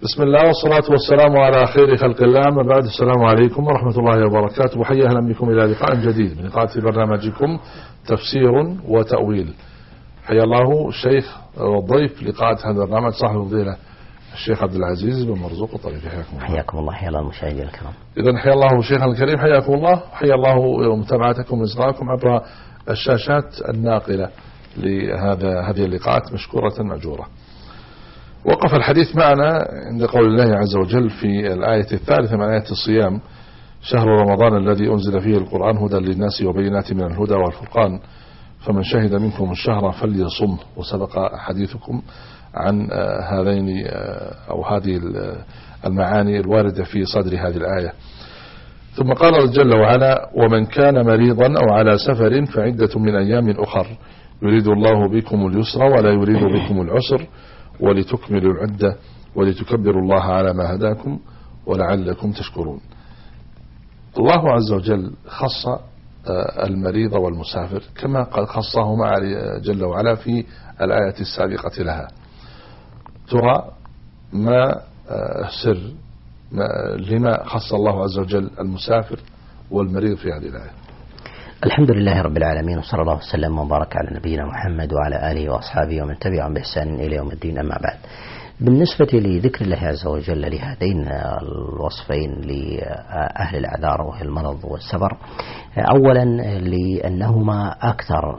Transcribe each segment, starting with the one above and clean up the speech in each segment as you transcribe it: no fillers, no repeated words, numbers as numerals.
بسم الله والصلاة والسلام على خير خلق الله، أما بعد. السلام عليكم ورحمة الله وبركاته، وحيا أهلا بكم إلى لقاء جديد من لقاءات برنامجكم تفسير وتأويل. حيا الله الشيخ والضيف لقاءات هذا البرنامج صاحب الفضيلة الشيخ عبد العزيز بن مرزوق الطريفي. حياكم الله. حيا الله المشاهدين الكرام. إذن حيا الله شيخنا الكريم، حياكم الله، وحيا الله متابعتكم وإصغائكم عبر الشاشات الناقلة هذه اللقاءات مشكورة مأجورة. وقف الحديث معنا عند قول الله عز وجل في الآية الثالثة من آية الصيام: شهر رمضان الذي أنزل فيه القرآن هدى للناس وبينات من الهدى والفرقان فمن شهد منكم الشهر فليصمه. وسبق حديثكم عن هذين أو هذه المعاني الواردة في صدر هذه الآية. ثم قال جل وعلا: ومن كان مريضا أو على سفر فعدة من أيام أخر يريد الله بكم اليسر ولا يريد بكم العسر ولتكملوا العدة ولتكبروا الله على ما هداكم ولعلكم تشكرون. الله عز وجل خص المريض والمسافر كما قد خصهما جل وعلا في الآية السابقة لها. ترى ما سر لما خص الله عز وجل المسافر والمريض في هذه الآية؟ الحمد لله رب العالمين، وصلى الله وسلم وبارك على نبينا محمد وعلى آله وأصحابه ومن تبعهم بإحسان إلى يوم الدين. أما بعد، بالنسبة لذكر الله عز وجل لهذين الوصفين لأهل الأعذار وهي المرض والسفر، أولا لأنهما أكثر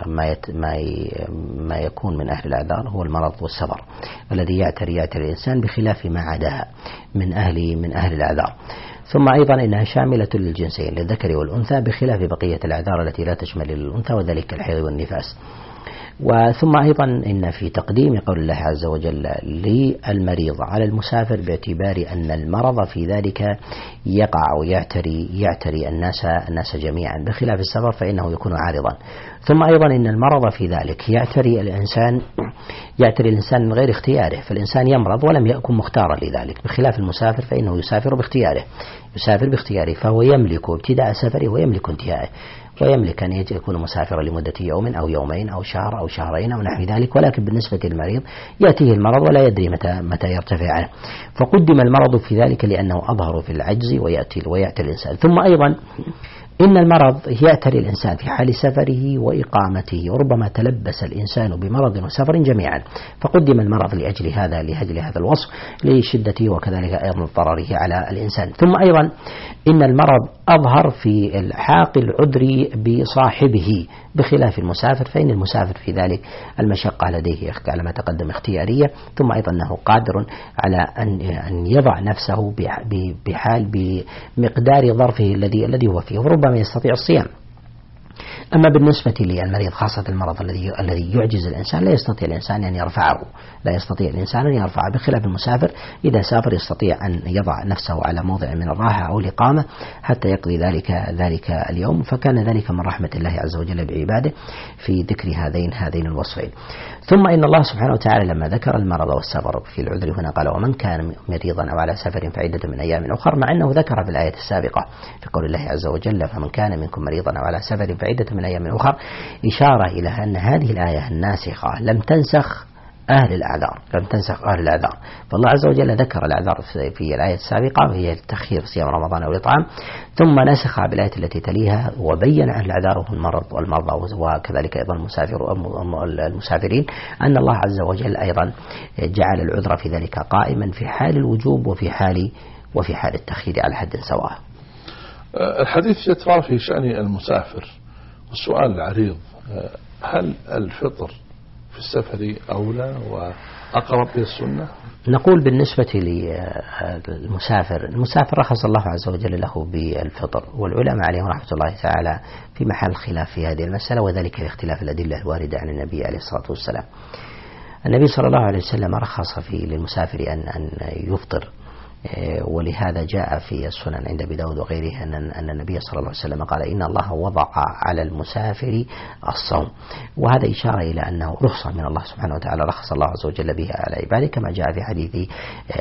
ما يكون من أهل الأعذار هو المرض والسفر الذي يعتري الإنسان بخلاف ما عداها من أهل الأعذار. ثم أيضا إنها شاملة للجنسين للذكر والأنثى بخلاف بقية الأعذار التي لا تشمل الأنثى وذلك الحيض والنفاس. وثم أيضا إن في تقديم قول الله عز وجل للمريض على المسافر باعتبار أن المرض في ذلك يقع ويعتري الناس جميعا بخلاف السفر فإنه يكون عارضا. ثم أيضا إن المرض في ذلك يعتري الإنسان من غير اختياره، فالإنسان يمرض ولم يكن مختارا لذلك، بخلاف المسافر فإنه يسافر باختياره فهو يملك ابتداء سفره ويملك انتهائه، ويملك أن يكون مسافرا لمدة يوم أو يومين أو شهر أو شهرين أو نحو ذلك. ولكن بالنسبة للمريض يأتيه المرض ولا يدري متى يرتفع عنه، فقدم المرض في ذلك لأنه أظهر في العجز ويأتي الإنسان. ثم أيضا إن المرض يأتي الإنسان في حال سفره وإقامته، وربما تلبس الإنسان بمرض وسفر جميعا، فقدم المرض لأجل هذا الوصف لشدته وكذلك أيضا ضرره على الإنسان. ثم أيضا إن المرض أظهر في الحاق العذر بصاحبه بخلاف المسافر، فإن المسافر في ذلك المشقة لديه على ما تقدم اختيارية، ثم أيضا أنه قادر على أن يضع نفسه بمقدار ظرفه الذي هو فيه، وربما يستطيع الصيام. أما بالنسبة للمريض خاصة المرض الذي يعجز الإنسان لا يستطيع الإنسان أن يرفعه، بخلاف المسافر إذا سافر يستطيع أن يضع نفسه على موضع من الراحة أو الإقامة حتى يقضي ذلك اليوم، فكان ذلك من رحمة الله عز وجل بعباده في ذكر هذين الوصفين. ثم إن الله سبحانه وتعالى لما ذكر المرض والسفر في العذر هنا قال: ومن كان مريضا أو على سفر فعدة من أيام أخر، مع أنه ذكر في الآية السابقة في قول الله عز وجل: فمن كان منكم مريضا أو على سفر فعدة من أيام أخر، إشارة إلى أن هذه الآية الناسخة لم تنسخ أهل الأعذار. فالله عز وجل ذكر الأعذار في الآية السابقة وهي تأخير صيام رمضان أو الإطعام، ثم نسخها بالآية التي تليها وبين أهل الأعذار هم المرض والمرضى وكذلك أيضا المسافرين، أن الله عز وجل أيضا جعل العذر في ذلك قائما في حال الوجوب وفي حال التأخير على حد سواء. الحديث يترى في شأن المسافر، والسؤال العريض: هل الفطر في السفر أولى وأقرب إلى السنة؟ نقول بالنسبة للمسافر، رخص الله عز وجل له بالفطر، والعلماء عليهم رحمة الله تعالى في محل خلاف في هذه المسألة، وذلك لاختلاف الأدلة الواردة عن النبي عليه الصلاة والسلام. النبي صلى الله عليه وسلم رخص للمسافر أن يفطر ولهذا جاء في السنن عند أبي داود وغيره أن النبي صلى الله عليه وسلم قال إن الله وضع على المسافر الصوم، وهذا إشارة إلى أنه رخصة من الله سبحانه وتعالى، رخص الله عز وجل بها على عباده، كما جاء في حديث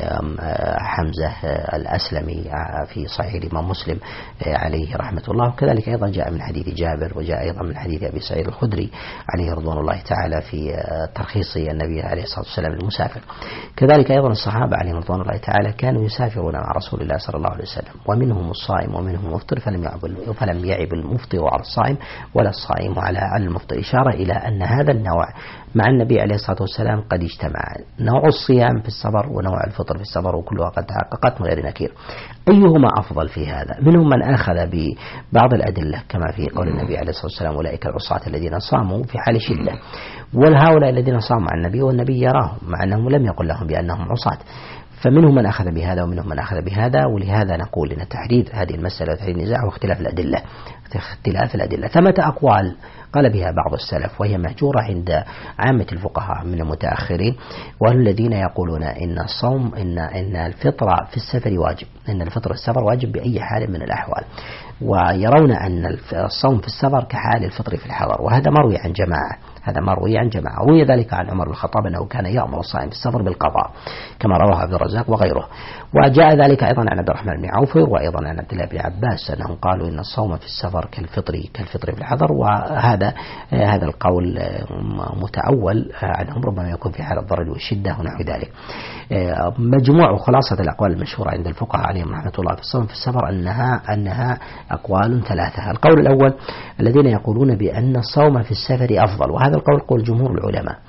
حمزة الأسلمي في صحيح الإمام مسلم عليه رحمة الله، وكذلك أيضا جاء من حديث جابر، وجاء أيضا من حديث أبي سعيد الخدري عليه رضوان الله تعالى في ترخيص النبي عليه الصلاة والسلام للمسافر. كذلك أيضا الصحابة عليهم رضوان الله تعالى كانوا يسافرون مع رسول الله صلى الله عليه وسلم، ومنهم الصائم ومنهم المفطر، فلم يعب المفطر على الصائم ولا الصائم على المفطر، إشارة إلى أن هذا النوع مع النبي عليه الصلاة والسلام قد اجتمع، نوع الصيام في السفر ونوع الفطر في السفر، وكلها قد تحققت من غير نكير. أيهما أفضل في هذا؟ منهم من أخذ ببعض الأدلة كما في قول النبي عليه الصلاة والسلام أولئك العصاة الذين صاموا في حال شدة، وهؤلاء الذين صاموا مع النبي والنبي يراهم مع أنه لم يقل لهم بأنهم عصاة، فمنهم من أخذ بهذا ومنهم من أخذ بهذا. ولهذا نقول إن تحديد هذه المسألة وتحديد النزاع واختلاف الأدلة ثمة أقوال قال بها بعض السلف وهي مهجورة عند عامة الفقهاء من المتأخرين، والذين يقولون إن الصوم إن الفطر في السفر واجب، إن الفطر السفر واجب بأي حال من الأحوال، ويرون أن الصوم في السفر كحال الفطر في الحضر، وهذا مروي عن جماعة، روي ذلك عن عمر بن الخطاب أنه كان يأمر الصائم في السفر بالقضاء كما رواه عبد الرزاق وغيره، وجاء ذلك أيضا عن عبد الرحمن بن عوف وأيضا عن عبد الله بن عباس أنهم قالوا إن الصوم في السفر كالفطر في الحضر، وهذا القول متأول عنهم، ربما يكون في حال الضرر والشدة ونحو ذلك. مجموع خلاصة الأقوال المشهورة عند الفقهاء عليهم رحمة الله في الصوم في السفر أنها أقوال ثلاثة. القول الأول الذين يقولون بأن الصوم في السفر أفضل، وهذا القول قول جمهور العلماء،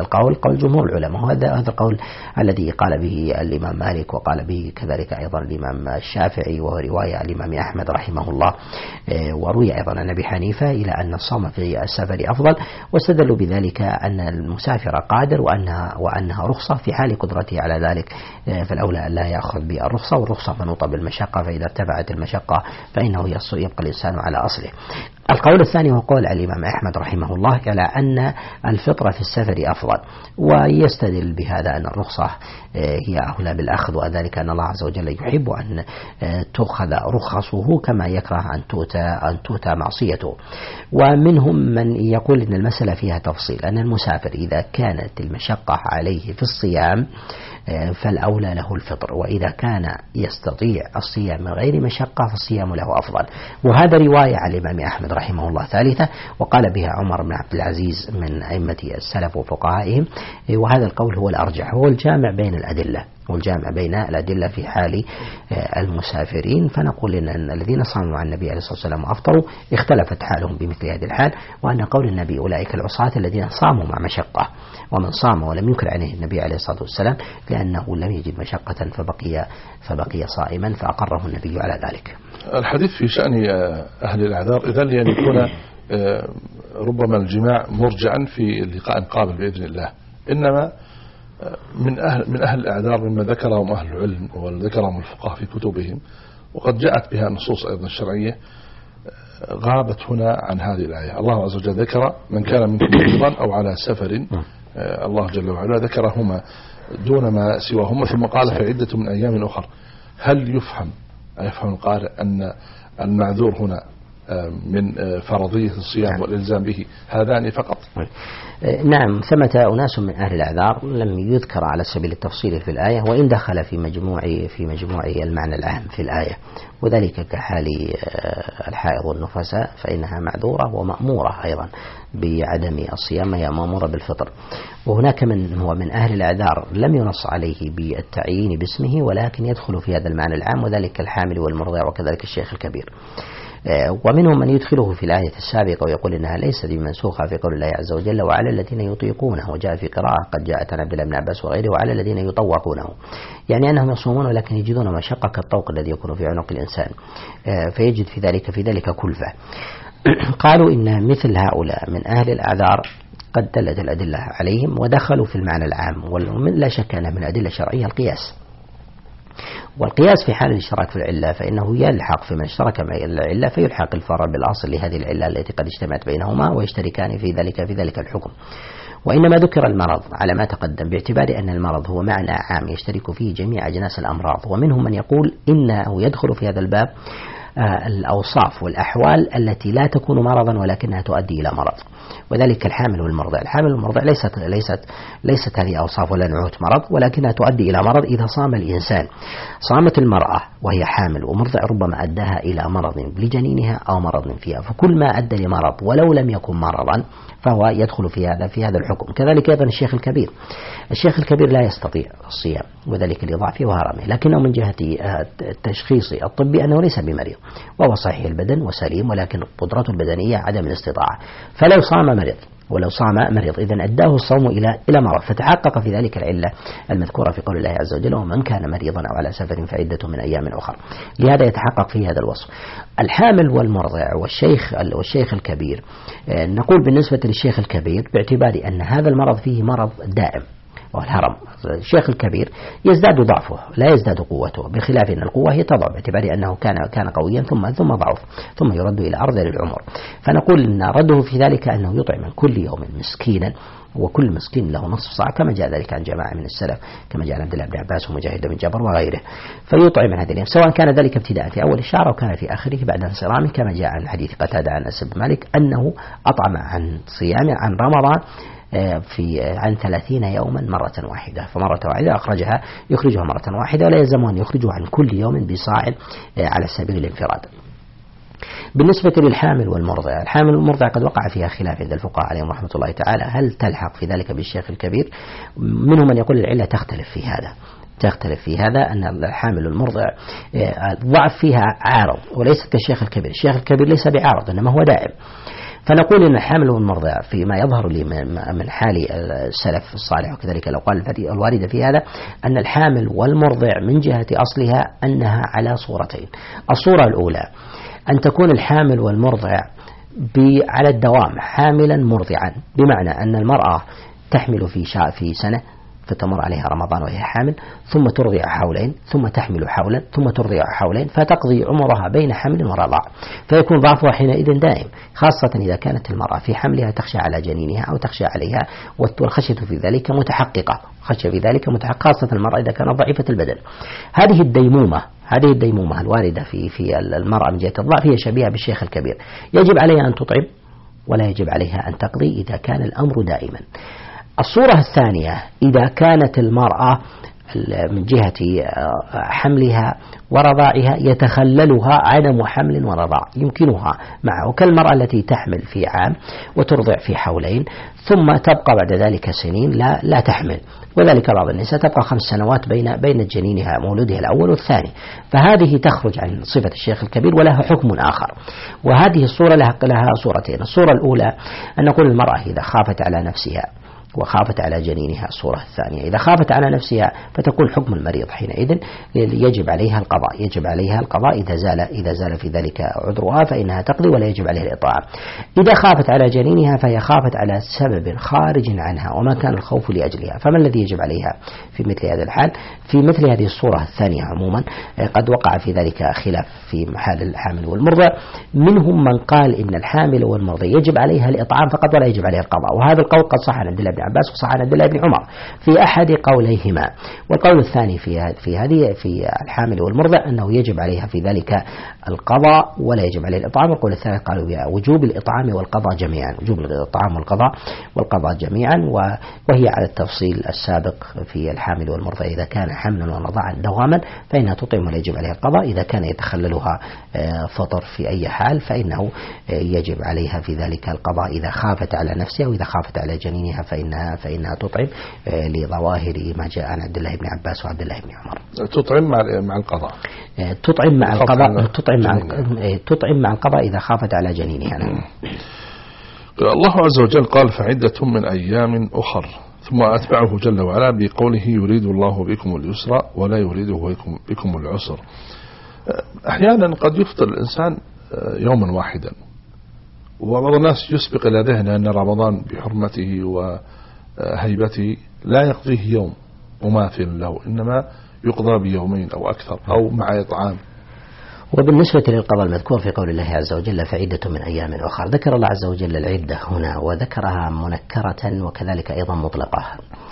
وهذا القول الذي قال به الإمام مالك وقال به كذلك أيضا الإمام الشافعي، وهو رواية الإمام أحمد رحمه الله، وروي أيضا عن أبي حنيفة إلى أن الصوم في السفر أفضل، واستدلوا بذلك أن المسافر قادر وأنها رخصة في حال قدرته على ذلك، فالأولى لا يأخذ بالرخصة، والرخصة منوطة بالمشقة، فإذا ارتفعت المشقة فإنه يبقى الإنسان على أصله. القول الثاني هو قول الإمام أحمد رحمه الله على أن الفطرة في السفر أفضل، ويستدل بهذا أن الرخصة هي أولى بالأخذ، وذلك أن الله عز وجل يحب أن تأخذ رخصه كما يكره أن تؤتى معصيته. ومنهم من يقول أن المسألة فيها تفصيل، أن المسافر إذا كانت المشقة عليه في الصيام فالأولى له الفطر، وإذا كان يستطيع الصيام من غير مشقة فالصيام له أفضل، وهذا رواية عن الإمام أحمد رحمه الله ثالثة، وقال بها عمر بن عبد العزيز من أئمة السلف وفقهائهم، وهذا القول هو الأرجح، هو الجامع بين الأدلة في حال المسافرين. فنقول إن الذين صاموا مع النبي عليه الصلاة والسلام وأفطروا اختلفت حالهم بمثل هذه الحال، وأن قول النبي أولئك العصاة الذين صاموا مع مشقة، ومن صام ولم ينكر عليه النبي عليه الصلاة والسلام لأنه لم يجد مشقة فبقي صائما فأقره النبي على ذلك. الحديث في شأن أهل الأعذار إذن لأن يكون ربما الجماع مرجعا في اللقاء قابل بإذن الله، إنما من أهل الأعذار مما ذكرهم أهل العلم وذكرهم الفقهاء في كتبهم، وقد جاءت بها نصوص أيضا الشرعية، غابت هنا عن هذه الآية. الله عز وجل ذكر من كان منكم مريضا أو على سفر، الله جل وعلا ذكرهما دون ما سواهما، ثم قال فعدة من أيام أخر. هل يفهم القارئ أن المعذور هنا من فرضية الصيام والإلزام به هذان فقط؟ نعم، ثمة أناس من أهل الأعذار لم يذكر على سبيل التفصيل في الآية، وإن دخل في مجموع المعنى العام في الآية، وذلك كحال الحائض والنفساء فإنها معذورة ومأمورة أيضا بعدم الصيام، هي مأمورة بالفطر. وهناك من هو من أهل الأعذار لم ينص عليه بالتعيين باسمه، ولكن يدخل في هذا المعنى العام، وذلك الحامل والمرضع وكذلك الشيخ الكبير. ومنهم من يدخله في الآية السابقة ويقول إنها ليست بمنسوخة في قول الله عز وجل وعلى الذين يطيقونه، وجاء في قراءة قد جاءت عن عبد الله بن عباس وغيره وعلى الذين يطوقونه، يعني أنهم يصومون ولكن يجدون مشقة كالطوق الذي يكون في عنق الإنسان، فيجد في ذلك كلفة. قالوا إن مثل هؤلاء من أهل الأعذار قد دلت الأدلة عليهم ودخلوا في المعنى العام، ولا شك أن من أدلة شرعية القياس، والقياس في حال الاشتراك في العلة فإنه يلحق في من اشترك مع العلة فيلحق الفرع بالأصل لهذه العلة التي قد اجتمعت بينهما ويشتركان في ذلك الحكم. وإنما ذكر المرض على ما تقدم باعتبار أن المرض هو معنى عام يشترك فيه جميع أجناس الأمراض، ومنهم من يقول إنه يدخل في هذا الباب الأوصاف والأحوال التي لا تكون مرضا ولكنها تؤدي إلى مرض، وذلك الحامل والمرضع. الحامل والمرضع ليست هذه أوصاف ولا نعوت مرض، ولكنها تؤدي إلى مرض إذا صام الإنسان. صامت المرأة وهي حامل ومرضع ربما أداها إلى مرض لجنينها أو مرض فيها، فكل ما أدى لمرض ولو لم يكن مرضا فهو يدخل في هذا الحكم. كذلك أيضا الشيخ الكبير لا يستطيع الصيام، وذلك لضعفه وهرمه، لكنه من جهة التشخيص الطبي أنه ليس بمريض، وهو صحيح البدن وسليم، ولكن قدرته البدنية عدم الاستطاعة. فلو صام مريض إذن أداه الصوم إلى مرض، فتحقق في ذلك العلة المذكورة في قول الله عز وجل: ومن كان مريضا أو على سفر فعدة من أيام أخرى. لهذا يتحقق في هذا الوصف. الحامل والمرضع والشيخ الكبير، نقول بالنسبة للشيخ الكبير باعتبار أن هذا المرض فيه مرض دائم والهرم. الشيخ الكبير يزداد ضعفه لا يزداد قوته، بخلاف أن القوة هي تضعف باعتبار أنه كان قويا ثم ضعف ثم يرد إلى أرذل العمر. فنقول أن رده في ذلك أنه يطعم من كل يوم مسكينا، وكل مسكين له نصف صاع، كما جاء ذلك عن جماعة من السلف كما جاء عن عبد الله بن عباس ومجاهد بن جبر وغيره. فيطعم هذا اليوم سواء كان ذلك ابتداء في أول الشهر أو كان في آخره بعد انصرامه، كما جاء عن حديث قتادة عن أنس بن مالك أنه أطعم عن صيامه عن رمضان عن 30 يوما مرة واحدة، فمرة واحدة يخرجها مرة واحدة، ولا يلزم أن يخرجه عن كل يوم بصاع على سبيل الانفراد. بالنسبة للحامل والمرضع، الحامل والمرضع قد وقع فيها خلاف عند الفقهاء عليهم رحمة الله تعالى، هل تلحق في ذلك بالشيخ الكبير؟ منهم من يقول العلة تختلف في هذا أن الحامل والمرضع ضعف فيها عارض وليست كالشيخ الكبير. الشيخ الكبير ليس بعارض إنما هو دائم. فنقول إن الحامل والمرضع فيما يظهر لي من حال السلف الصالح وكذلك الأقوال الواردة في هذا، أن الحامل والمرضع من جهة أصلها أنها على صورتين. الصورة الأولى أن تكون الحامل والمرضع على الدوام حاملا مرضعا، بمعنى أن المرأة تحمل في سنة فتمر عليها رمضان وهي حامل، ثم ترضع حولين، ثم تحمل حولا، ثم ترضع حولين، فتقضي عمرها بين حمل ورضاع، فيكون ضعفها حينئذ دائم، خاصة إذا كانت المرأة في حملها تخشى على جنينها أو تخشى عليها، والخشية في ذلك متحققة، خاصة المرأة إذا كانت ضعيفة البدن. هذه الديمومة الواردة في المرأة من جهة الضعف هي شبيهة بالشيخ الكبير، يجب عليها أن تطعم ولا يجب عليها أن تقضي إذا كان الأمر دائما. الصورة الثانية إذا كانت المرأة من جهة حملها ورضاعها يتخللها عدم حمل ورضاع، يمكنها معه كالمرأة التي تحمل في عام وترضع في حولين ثم تبقى بعد ذلك سنين لا تحمل، وذلك بعض النساء تبقى 5 سنوات بين جنينها مولودها الأول والثاني، فهذه تخرج عن صفة الشيخ الكبير ولها حكم آخر. وهذه الصورة لها صورتين. الصورة الأولى أن نقول المرأة إذا خافت على نفسها وخافت على جنينها. الصورة الثانية إذا خافت على نفسها فتكون حكم المريض حينئذ يجب عليها القضاء إذا زال في ذلك عذرها فإنها تقضي ولا يجب عليها الإطعام. إذا خافت على جنينها فهي خافت على سبب خارج عنها وما كان الخوف لأجلها، فما الذي يجب عليها في مثل هذا الحال؟ في مثل هذه الصورة الثانية عموما قد وقع في ذلك خلاف في محل الحامل والمرضع. منهم من قال إن الحامل والمرضع يجب عليها الإطعام فقط ولا يجب عليها القضاء، وهذا القول قد صح عن عبد الله بن عباس وصح عن عبد الله بن عمر في أحد قوليهما. والقول الثاني في الحامل والمرضع أنه يجب عليها في ذلك القضاء ولا يجب عليه الإطعام. والقول الثالث قالوا وجوب الإطعام والقضاء جميعا، وجوب الإطعام والقضاء جميعا، وهي على التفصيل السابق في الحامل والمرضع. إذا كان حملا ورضاعا دواما فإنها تطعم ولا يجب عليها القضاء، إذا كان يتخللها فطر في أي حال فإنه يجب عليها في ذلك القضاء إذا خافت على نفسها، وإذا خافت على جنينها فإنها تطعم لظواهر ما جاء عن عبد الله بن عباس وعبد الله بن عمر. تطعم مع القضاء، تطعم مع القضاء إذا خافت على جنينها. الله عز وجل قال فعدة من أيام أخر، ثم أتبعه جل وعلا بقوله يريد الله بكم اليسر ولا يريد بكم العسر. أحيانا قد يفطر الإنسان يوما واحدا، وبعض الناس يسبق إلى ذهنه أن رمضان بحرمته وهيبته لا يقضيه يوم مماثل له، إنما يقضى بيومين أو أكثر أو مع إطعام. وبالنسبة للقضاء المذكور في قول الله عز وجل فعدة من أيام أخر، ذكر الله عز وجل العدة هنا وذكرها منكرة وكذلك أيضا مطلقة،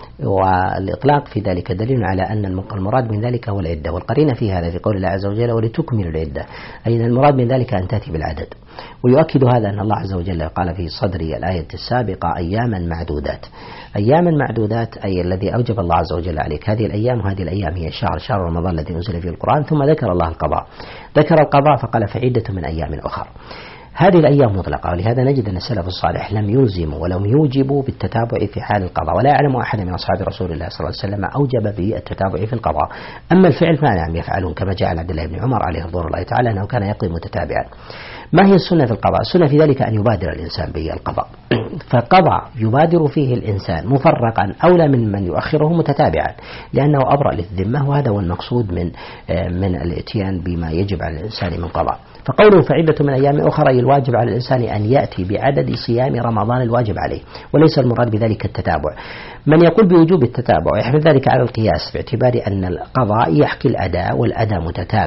والإطلاق في ذلك دليل على أن المراد من ذلك هو العدة، والقرينة في هذا في قول الله عز وجل ولتكملوا العدة، أي أن المراد من ذلك أن تأتي بالعدد. ويؤكد هذا أن الله عز وجل قال في صدر الآية السابقة أياما معدودات. أياما معدودات أي الذي أوجب الله عز وجل عليك هذه الأيام، وهذه الأيام هي شهر رمضان الذي نزل فيه القرآن. ثم ذكر الله القضاء، ذكر القضاء فقال فعدة من أيام أخر. هذه الأيام مطلقة، ولهذا نجد أن السلف الصالح لم يلزموا ولم يوجبوا بالتتابع في حال القضاء، ولا يعلم أحد من أصحاب رسول الله صلى الله عليه وسلم أوجب بالتتابع في القضاء. أما الفعل فنعم يفعلون، كما جاء عن عبد الله بن عمر عليه رضوان الله تعالى أنه كان يقضي متتابعا. ما هي السنة في القضاء؟ السنة في ذلك أن يبادر الإنسان بالقضاء، فقضاء يبادر فيه الإنسان مفرقا أولى من يؤخره متتابعا، لأنه أبرأ للذمة، وهذا هو المقصود من الاتيان بما يجب على الإنسان من قضاء. فقوله فعدة من أيام أخرى الواجب على الإنسان أن يأتي بعدد صيام رمضان الواجب عليه، وليس المراد بذلك التتابع. من يقول بوجوب التتابع يحمل ذلك على القياس، باعتبار أن القضاء يحكي الأداء والأداء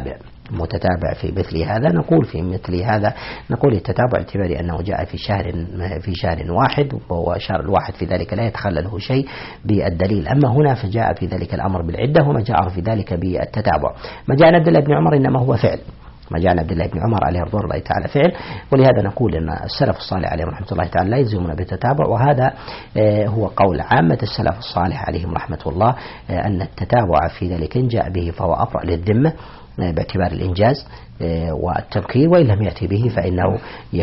متتابع في مثل هذا. نقول في مثل هذا نقول التتابع باعتبار أنه جاء في شهر واحد، وهو شهر الواحد في ذلك لا يتخلله شيء بالدليل. أما هنا فجاء في ذلك الأمر بالعدة، وما جاء في ذلك بالتتابع. ما جاء عن عبد الله بن عمر إنما هو فعل، ما جاء عن عبد الله بن عمر عليه رضوان الله تعالى فعل، ولهذا نقول أن السلف الصالح عليهم رحمة الله تعالى لا يلزمون بالتتابع، وهذا هو قول عامة السلف الصالح عليهم رحمة الله، أن التتابع في ذلك إن جاء به فهو أبرأ للذمة باعتبار الإنجاز والتبكير، وإن لم يأتي به فإنه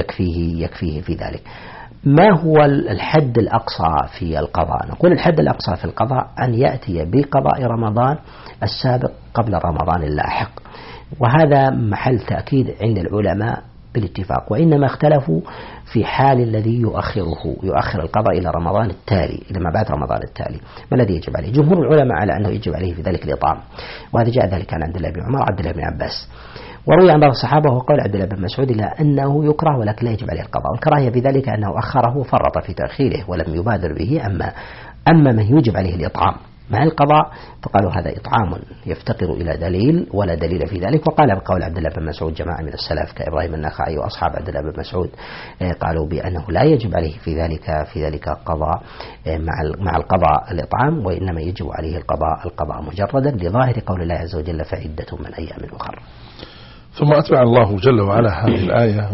يكفيه في ذلك. ما هو الحد الأقصى في القضاء؟ نقول الحد الأقصى في القضاء أن يأتي بقضاء رمضان السابق قبل رمضان اللاحق، وهذا محل تأكيد عند العلماء بالاتفاق، وإنما اختلفوا في حال الذي يؤخر القضاء إلى رمضان التالي، إلى ما بعد رمضان التالي. ما الذي يجب عليه؟ جمهور العلماء على أنه يجب عليه في ذلك الإطعام، وهذا جاء ذلك عن عبد الله بن عمر وعبد الله بن عباس، وروي عن بعض الصحابة وقول عبد الله بن مسعود إلى أنه يكره ولكن لا يجب عليه القضاء، والكراهية في ذلك أنه أخره وفرط في تأخيره ولم يبادر به. أما من يجب عليه الإطعام مع القضاء فقالوا هذا إطعام يفتقر إلى دليل ولا دليل في ذلك. وقال بقول عبد الله بن مسعود جماعة من السلف كإبراهيم النخعي وأصحاب عبد الله بن مسعود قالوا بأنه لا يجب عليه في ذلك قضاء مع القضاء الإطعام، وإنما يجب عليه القضاء مجردا لظاهر قول الله عز وجل فعدة من أيام أخر. ثم أتبع الله جل وعلا هذه الآية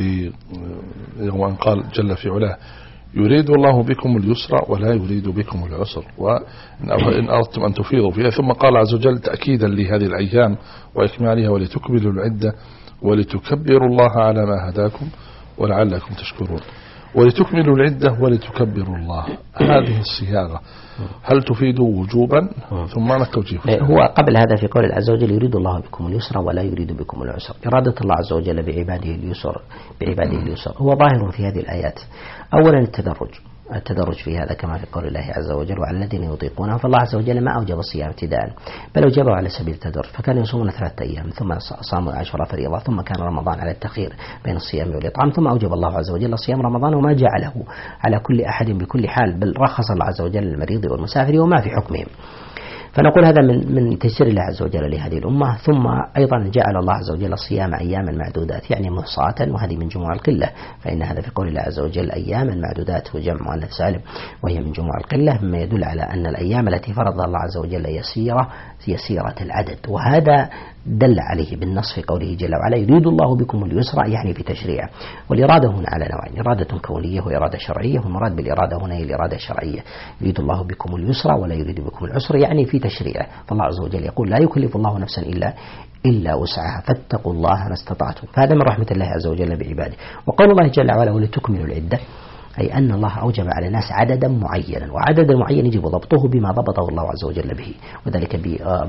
وأن قال جل في علاه يريد الله بكم اليسر ولا يريد بكم العسر، وإن أردتم أن تفيضوا فيها. ثم قال عز وجل تأكيدا لهذه الأيام وإكمالها ولتكملوا العدة ولتكبروا الله على ما هداكم ولعلكم تشكرون. ولتكملوا العدة ولتكبروا الله، هذه الصياغة هل تفيد وجوبا؟ ثم ما التوجيه؟ هو قبل هذا في قول الله عز وجل يريد الله بكم اليسر ولا يريد بكم العسر، إرادة الله عز وجل بعباده اليسر هو ظاهر في هذه الآيات. أولا التدرج في هذا كما في قول الله عز وجل وعلى الذين يطيقونه، فالله عز وجل ما أوجب الصيام ابتداء بل أوجبه على سبيل التدرج، فكانوا يصومون 3 أيام ثم صاموا 10 فريضة، ثم كان رمضان على التخير بين الصيام والإطعام، ثم أوجب الله عز وجل صيام رمضان وما جعله على كل أحد بكل حال، بل رخص الله عز وجل للمريض والمسافر وما في حكمهم. فنقول هذا من تيسير الله عز وجل لهذه الأمة. ثم أيضا جعل الله عز وجل صيام أياما معدودات يعني محصاة، وهذه من جموع القلة، فإن هذا في قول الله عز وجل أياما معدودات وجمع مؤنث سالم وهي من جموع القلة، مما يدل على أن الأيام التي فرض الله عز وجل يسيرة العدد، وهذا دل عليه بالنص في قوله جل وعلا يريد الله بكم اليسر يعني في تشريعه. والإرادة هنا على نوعين، إرادة كونية وإرادة شرعية، والمراد بالإرادة هنا هي الإرادة الشرعية، يريد الله بكم اليسر ولا يريد بكم العسر يعني في تشريعه. فالله عز وجل يقول لا يكلف الله نفسا إلا وسعها فاتقوا الله ما استطعتم، فهذا من رحمة الله عز وجل بعباده. وقول الله جل وعلا ولتكملوا العدة أي أن الله أوجب على الناس عددا معينا، وعددا معين يجب ضبطه بما ضبطه الله عز وجل به، وذلك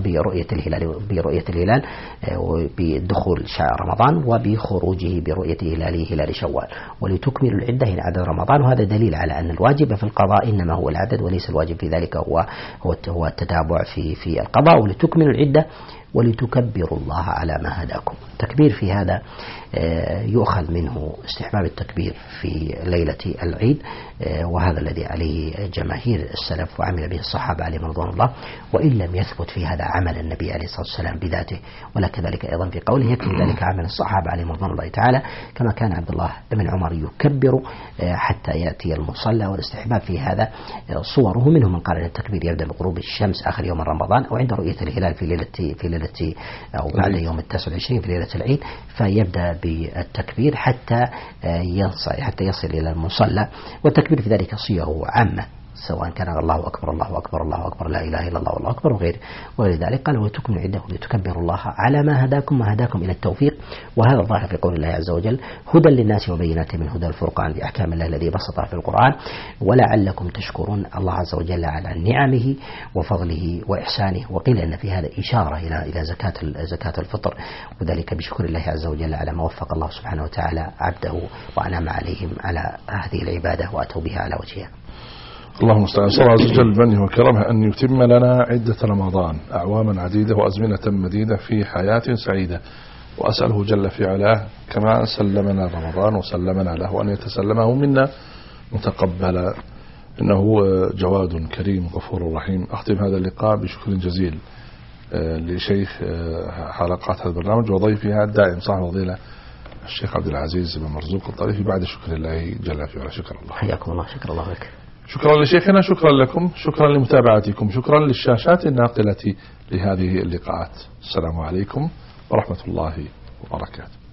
برؤية الهلال وبدخول شهر رمضان وبخروجه برؤية هلال شوال. ولتكملوا العدة إلى عدد رمضان، وهذا دليل على أن الواجب في القضاء إنما هو العدد وليس الواجب في ذلك هو التتابع في القضاء. ولتكملوا العدة ولتكبروا الله على ما هداكم. التكبير في هذا يؤخذ منه استحباب التكبير في ليلة العيد، وهذا الذي عليه جماهير السلف وعمل به الصحابة عليهم رضوان الله، وإن لم يثبت في هذا عمل النبي عليه الصلاة والسلام بذاته، ولا كذلك أيضا في قوله، يكفي ذلك عمل الصحابة عليهم رضوان الله تعالى، كما كان عبد الله بن عمر يكبر حتى يأتي المصلى. والاستحباب في هذا صوره، منهم من قال أن التكبير يبدأ بغروب الشمس آخر يوم رمضان، أو عند رؤية الهلال في ليلة أو بعد يوم 29 في ليلة العيد، فيبدأ بالتكبير حتى يصل إلى المصلى. والتكبير في ذلك صيغه عامة، سواء كان الله أكبر الله أكبر الله أكبر لا إله إلا الله والله أكبر وغير ذلك. قال ولتكملوا عدة لتكبروا الله على ما هداكم وهداكم إلى التوفيق. وهذا الظاهر في قول الله عز وجل: هدى للناس وبينات من هدى الفرقان بأحكام الله الذي بسطها في القرآن ولعلكم تشكرون. الله عز وجل على نعمه وفضله وإحسانه. وقيل أن في هذا إشارة إلى زكاة الفطر، وذلك بشكر الله عز وجل على ما وفق الله سبحانه وتعالى عبده وأنعم عليهم على هذه العبادة وأتوا بها على وجهها. اللهم استعان. صلى الله عز وجل بمنه وكرمه أن يتم لنا عدة رمضان أعواما عديدة وأزمنة مديدة في حياة سعيدة، وأسأله جل في علاه كما سلمنا رمضان وسلمنا له أن يتسلمه منا متقبلا، إنه جواد كريم غفور رحيم. أختم هذا اللقاء بشكر جزيل لشيخ حلقات هذا البرنامج وضيفها الدائم صاحب الفضيلة الشيخ عبد العزيز بن مرزوق الطريفي، بعد شكر الله جل في علاه. شكرا الله. حياكم الله. شكر الله لك. شكرا لشيخنا، شكرا لكم، شكرا لمتابعتكم، شكرا للشاشات الناقلة لهذه اللقاءات. السلام عليكم ورحمة الله وبركاته.